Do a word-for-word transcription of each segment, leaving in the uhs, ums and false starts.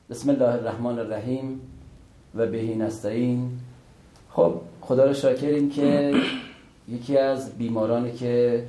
بسم الله الرحمن الرحیم و بهی نستعین. خب خدا رو شاکریم که یکی از بیمارانی که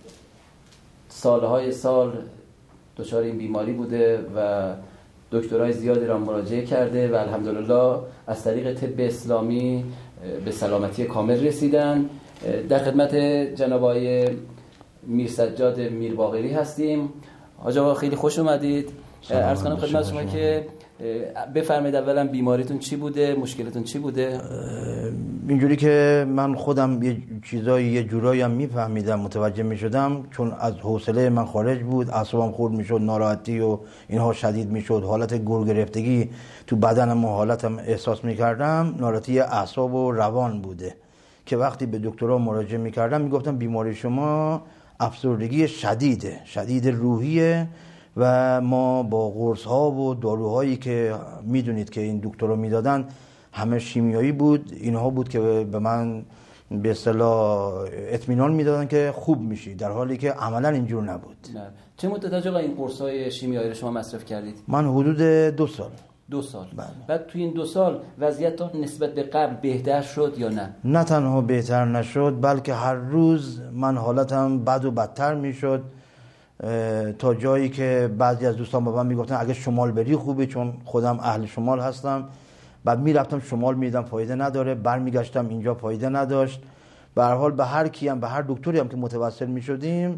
سالهای سال دچار این بیماری بوده و دکترای زیادی را مراجعه کرده و الحمدلله از طریق طب اسلامی به سلامتی کامل رسیدن. در خدمت جناب آقای میرسجاد میرباقری هستیم. حاج آقا خیلی خوش اومدید. عرض کنم خدمت شما که بفرمایید اولا بیماریتون چی بوده، مشکلتون چی بوده؟ اینجوری که من خودم یه چیزایی یه جورایی هم میفهمیدم، متوجه میشدم، چون از حوصله من خارج بود، اعصابم خورد میشد، ناراحتی و اینها شدید میشد، حالت گور گرفتگی تو بدنم و حالتم احساس میکردم. ناراحتی اعصاب و روان بوده که وقتی به دکترها مراجعه میکردم میگفتم بیماری شما افسردگی شدیده، شدید روحیه و ما با قرص ها و داروهایی که میدونید که این دکترها میدادن همه شیمیایی بود، اینها بود که به من به اصطلاح اطمینان میدادن که خوب میشی، در حالی که عملا اینجور نبود. نه. چه مدت آقا این قرص های شیمیایی رو شما مصرف کردید؟ من حدود دو سال. دو سال. بله. بعد توی این دو سال وضعیتتون نسبت به قبل بهتر شد یا نه؟ نه تنها بهتر نشد، بلکه هر روز من حالتم بد و بدتر میشد، تا جایی که بعضی از دوستان به من میگفتن اگه شمال بری خوبه، چون خودم اهل شمال هستم. بعد میرفتم شمال میدیدم فایده نداره، برمیگشتم اینجا فایده نداشت. به هر حال به هر کیم، به هر دکتری هم که متوسل میشدیم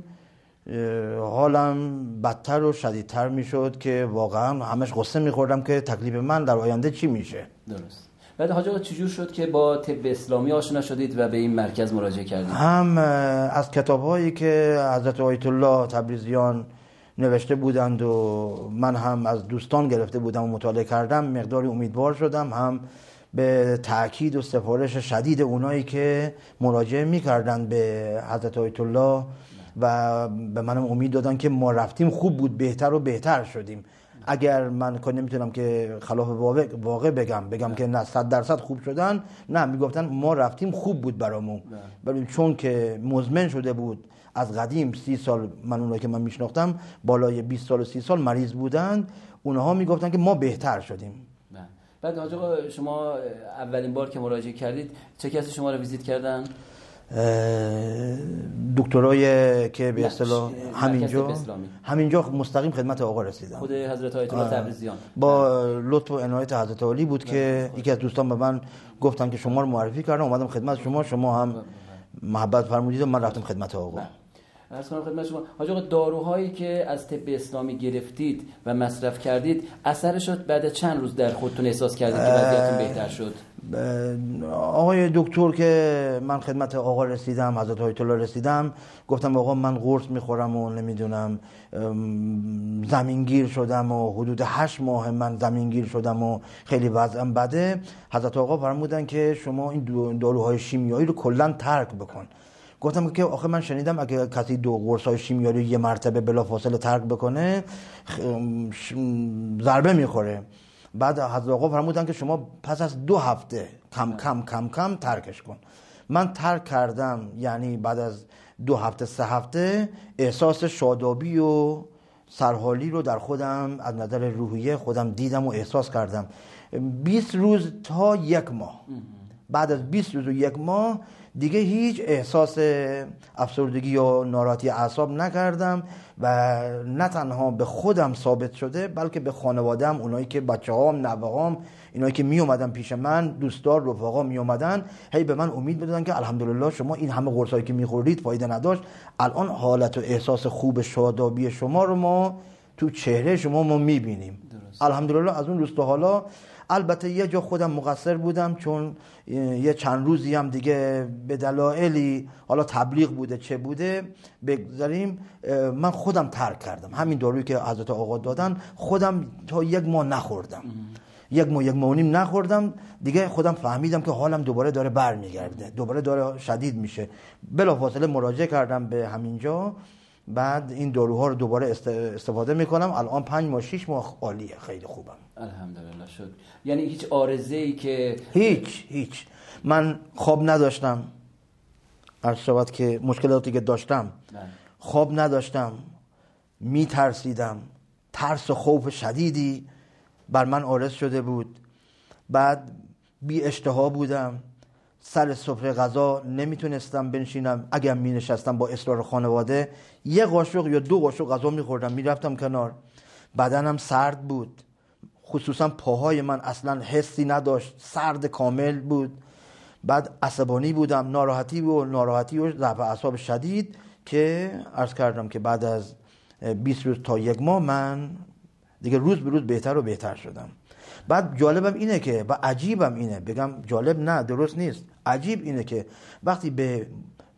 حالم بدتر و شدیدتر میشد که واقعا همش قصه میخوردم که تکلیف من در آینده چی میشه. درست. بعد حاج آقا چجور شد که با طب اسلامی آشنا شدید و به این مرکز مراجعه کردید؟ هم از کتاب‌هایی که حضرت آیت الله تبریزیان نوشته بودند و من هم از دوستان گرفته بودم و مطالعه کردم، مقداری امیدوار شدم، هم به تأکید و سفارش شدید اونایی که مراجعه می‌کردند به حضرت آیت الله و به منم امید دادن که ما رفتیم خوب بود، بهتر و بهتر شدیم. اگر من که نمیتونم که خلاف واقع بگم بگم که نه صد درصد خوب شدن، نه، میگفتن ما رفتیم خوب بود برامون، ولی چون که مزمن شده بود از قدیم، سی سال من اونایی که من میشناختم بالای بیست سال و سی سال مریض بودن، اونها میگفتن که ما بهتر شدیم. نه. بعد حاج آقا شما اولین بار که مراجعه کردید چه کسی شما رو ویزیت کردن؟ دکترای که به اصطلاح همینجا همینجا مستقیم خدمت آقا رسیدم. خود حضرت آیت الله تبریزیان با لطف و عنایت حضرت علی بود که یکی از دوستان به من گفتن که شما رو معرفی کردن، اومدم خدمت شما، شما هم محبت فرمودید و من رفتم خدمت آقا. عرض کنم خدمت شما حاج آقا داروهایی که از طب اسلامی گرفتید و مصرف کردید اثرش بعد چند روز در خودتون احساس کردید که وضعیتتون بهتر شد؟ آقای دکتر که من خدمت آقا رسیدم، حضرت آیت الله رسیدم، گفتم آقا من قرص میخورم و نمیدونم زمینگیر شدم و حدود هشت ماه من زمینگیر شدم و خیلی وضعم بده. حضرت آقا فرمودن که شما این داروهای شیمیایی رو کلا ترک بکن. گفتم که آخه من شنیدم اگه کسی دو قرصای شیمیایی یه مرتبه بلافاصله ترک بکنه ضربه میخوره. بعد حضرت آقا فرمودن که شما پس از دو هفته کم کم کم کم ترکش کن. من ترک کردم، یعنی بعد از دو هفته سه هفته احساس شادابی و سرحالی رو در خودم از نظر روحیه خودم دیدم و احساس کردم. بیست روز تا یک ماه، بعد از بیست روز و یک ماه دیگه هیچ احساس افسردگی یا ناراحتی اعصاب نکردم و نه تنها به خودم ثابت شده بلکه به خانواده‌ام، اونایی که بچه‌هام، نوه‌هام، اینایی که می اومدن پیش من، دوستدار، رفقا می اومدن، هی به من امید میدادن که الحمدلله شما این همه قرصایی که میخورید فایده نداشت، الان حالت و احساس خوب شادابی شما رو ما تو چهره شما ما میبینیم. الحمدلله از اون روز تا حالا. البته یه جا خودم مقصر بودم، چون یه چند روزی هم دیگه به دلایلی، حالا تبلیغ بوده چه بوده بگذاریم، من خودم ترک کردم. همین دارویی که حضرت آقا دادن خودم تا یک ماه نخوردم، یک ماه یک ماه و نیم نخوردم دیگه. خودم فهمیدم که حالم دوباره داره برمیگرده، دوباره داره شدید میشه. بلافاصله مراجعه کردم به همینجا، بعد این داروها رو دوباره استفاده میکنم. الان پنج ماه شش ماه عالیه، خیلی خوبم الحمدلله. شد یعنی هیچ عارضه‌ای که هیچ هیچ من خواب نداشتم، عرض شود که مشکلاتی که داشتم، خواب نداشتم، میترسیدم، ترس و خوف شدیدی بر من عارض شده بود. بعد بی اشتها بودم، سر سفره غذا نمیتونستم بنشینم، اگر می نشستم با اصرار خانواده یه قاشق یا دو قاشق غذا میخوردم میرفتم کنار. بدنم سرد بود، خصوصا پاهای من اصلا حسی نداشت، سرد کامل بود. بعد عصبانی بودم، ناراحتی و ناراحتی و ضعف اعصاب شدید که عرض کردم که بعد از بیست روز تا یک ماه من دیگه روز به روز بهتر و بهتر شدم. بعد جالبم اینه که و عجیبم اینه، بگم جالب نه درست نیست، عجیب اینه که وقتی به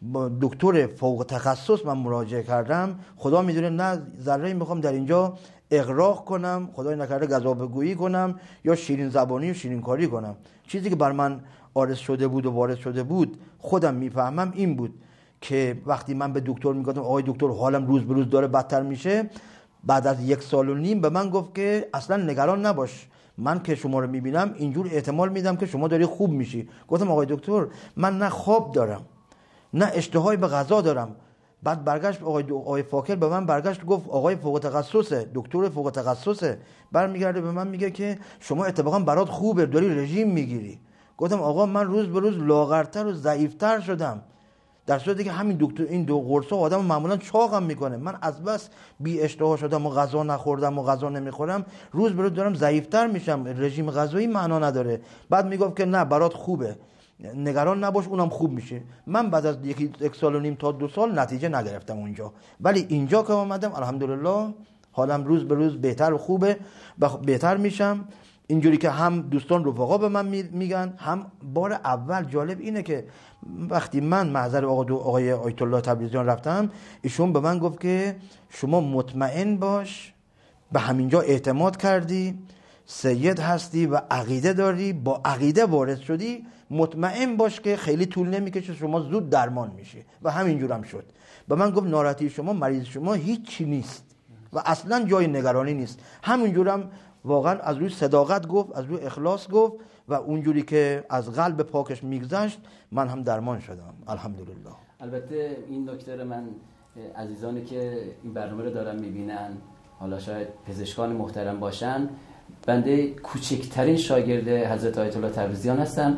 دکتر فوق تخصص من مراجعه کردم، خدا میدونه نه ذره میخوام در اینجا اغراق کنم، خدای نکرده گزافه‌گویی کنم یا شیرین زبانی و شیرین کاری کنم. چیزی که بر من عارض شده بود و وارد شده بود خودم میفهمم این بود که وقتی من به دکتر میگفتم آقای دکتر حالم روز به روز داره بدتر میشه، بعد از یک سال و نیم به من گفت که اصلا نگران نباش، من که شما رو میبینم اینجور احتمال میدم که شما داری خوب میشی. گفتم آقای دکتر من نه خواب دارم نه اشتهای به غذا دارم. بعد برگشت آقای, آقای فاکر به من برگشت گفت آقای فوق تخصصه، دکتر فوق تخصصه، برمیگرده به من میگه که شما اتفاقا برات خوبه، داری رژیم میگیری. گفتم آقا من روز به روز لاغرتر و ضعیفتر شدم، در صورتی که همین دکتر این دو قرصا آدم معمولا چاقم میکنه. من از بس بی اشتها شدم و غذا نخوردم و غذا نمیخورم، روز به روز دارم ضعیفتر میشم، رژیم غذایی معنا نداره. بعد میگفت که نه برات خوبه، نگران نباش اونم خوب میشه. من بعد از یک, یک سال و نیم تا دو سال نتیجه نگرفتم اونجا، ولی اینجا که اومدم الحمدلله حالم روز به روز بهتر و خوبه و بهتر میشم. اینجوری که هم دوستان رفقا به من میگن، هم بار اول جالب اینه که وقتی من محضر آقای آیت الله تبریزیان رفتم، ایشون به من گفت که شما مطمئن باش، به همینجا اعتماد کردی، سید هستی و عقیده داری، با عقیده وارد شدی، مطمئن باش که خیلی طول نمیکشه شما زود درمان میشی. و همینجور هم شد. به من گفت ناراحتی شما، مریض شما هیچی نیست و اصلا جای نگرانی نیست. همینجورم واقعا از روی صداقت گفت، از روی اخلاص گفت و اونجوری که از قلب پاکش میگذشت من هم درمان شدم الحمدلله. البته این نکته من عزیزانی که این برنامه رو دارن میبینن، حالا شاید پزشکان محترم باشن، بنده کوچکترین شاگرد حضرت آیت الله تبریزیان هستم.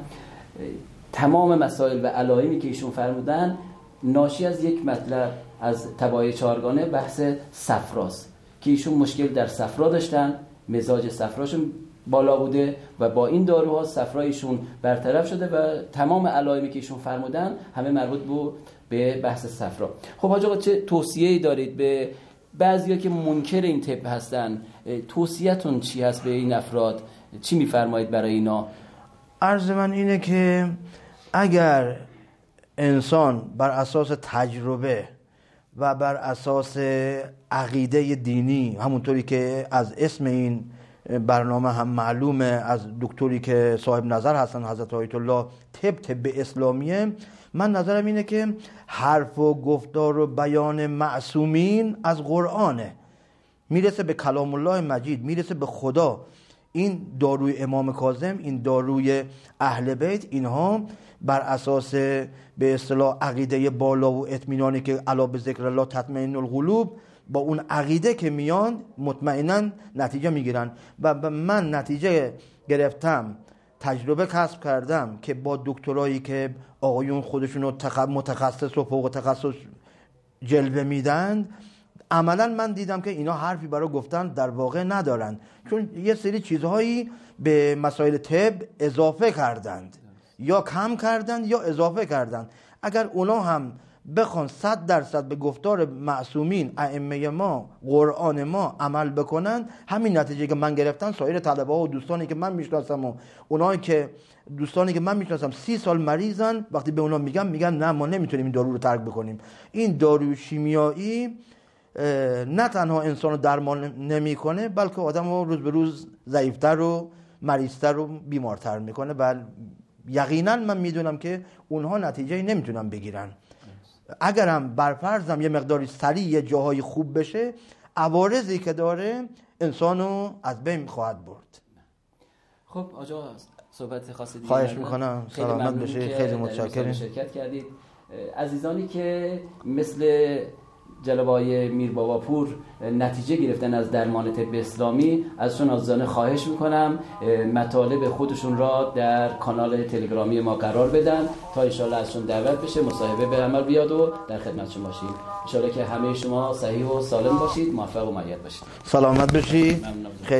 تمام مسائل و علایمی که ایشون فرمودن ناشی از یک مطلب از تبعه چهارگانه، بحث صفراست که ایشون مشکل در صفرا داشتن، مزاج صفراشون بالا بوده و با این داروها صفرایشون برطرف شده و تمام علایمی که ایشون فرمودن همه مربوط بود به بحث صفرا. خب حاج آقا چه توصیه‌ای دارید به بعضیا که منکر این طب هستن؟ توصیه‌تون چی هست به این افراد؟ چی میفرمایید برای اینا؟ عرض من اینه که اگر انسان بر اساس تجربه و بر اساس عقیده دینی، همونطوری که از اسم این برنامه هم معلومه، از دکتری که صاحب نظر هستن حضرت آیت الله، طب طب اسلامیه، من نظرم اینه که حرف و گفتار و بیان معصومین از قرآنه، میرسه به کلام الله مجید، میرسه به خدا. این داروی امام کاظم، این داروی اهل بیت، اینها بر اساس به اصطلاح عقیده بالا و اطمینانی که الا به ذکر الله تطمئن القلوب، با اون عقیده که میان مطمئنا نتیجه میگیرن. و من نتیجه گرفتم، تجربه کسب کردم که با دکترایی که آقایون خودشون رو متخصص و فوق تخصص جلوه میدن، عملا من دیدم که اینا حرفی برای گفتن در واقع ندارن، چون یه سری چیزهایی به مسائل طب اضافه کردند، یا کم کردند یا اضافه کردند. اگر اونا هم بخوان صد درصد به گفتار معصومین ائمه ما، قرآن ما عمل بکنن، همین نتیجه که من گرفتم، سایر طلبه ها و دوستانی که من میشناسم و اونایی که دوستانی که من میشناسم سی سال مریضن، وقتی به اونا میگم میگن نه ما نمیتونیم این دارو رو ترک بکنیم. این داروی شیمیایی نه تنها انسان رو درمان نمیکنه، بلکه آدم رو روز به روز ضعیفتر و مریضتر و بیمارتر میکنه و یقینا من میدونم که اونها نتیجه نمیتونن بگیرن. اگرم برفرضم یه مقداری سریع یه جاهای خوب بشه، عوارضی که داره انسانو از بین خواهد برد. خب آجا صحبت خاصی دیگه خواهش میکنم، سلامت بشه، خیلی متشکرم شرکت کردید. عزیزانی که مثل جناب آقای میر باباپور نتیجه گرفتن از درمان طب اسلامی، ازشون عزیزانه خواهش میکنم مطالب خودشون را در کانال تلگرامی ما قرار بدن تا انشالله ازشون دعوت بشه مصاحبه به عمل بیاد و در خدمتشون باشیم. انشالله که همه شما صحیح و سالم باشید، موفق و مؤید باشید. سلامت باشید.